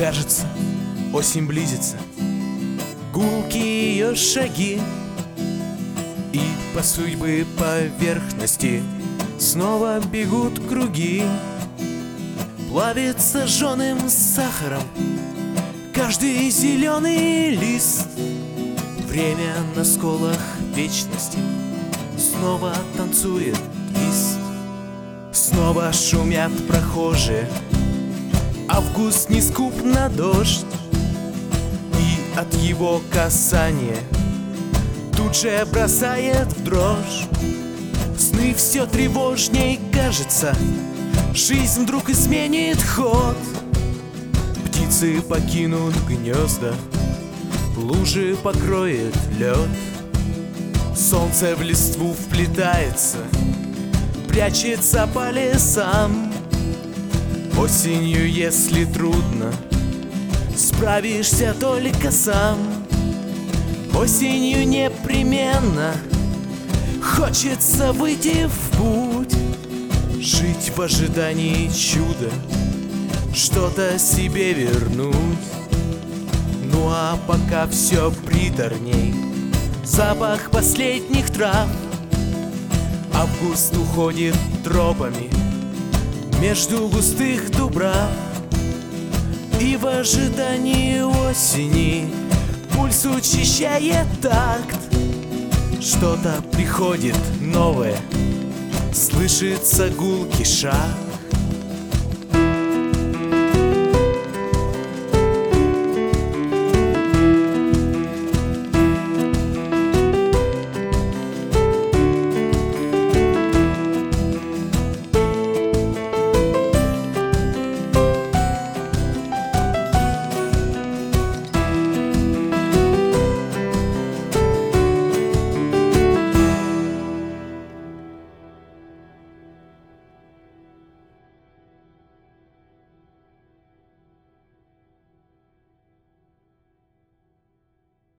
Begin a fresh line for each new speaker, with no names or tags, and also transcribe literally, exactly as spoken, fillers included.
Кажется, осень близится, гулкие ее шаги, и по судьбы поверхности снова бегут круги. Плавится жженым сахаром каждый зеленый лист. Время на сколах вечности снова танцует лист. Снова шумят прохожие, август не скуп на дождь, и от его касания тут же бросает в дрожь. Сны все тревожней, кажется, жизнь вдруг изменит ход. Птицы покинут гнезда, лужи покроет лед. Солнце в листву вплетается, прячется по лесам. Осенью, если трудно, справишься только сам. Осенью непременно хочется выйти в путь, жить в ожидании чуда, что-то себе вернуть. Ну а пока все приторней, запах последних трав. Август уходит тропами между густых дубрав, и в ожидании осени пульс учащает такт. Что-то приходит новое, слышится гулкий шаг.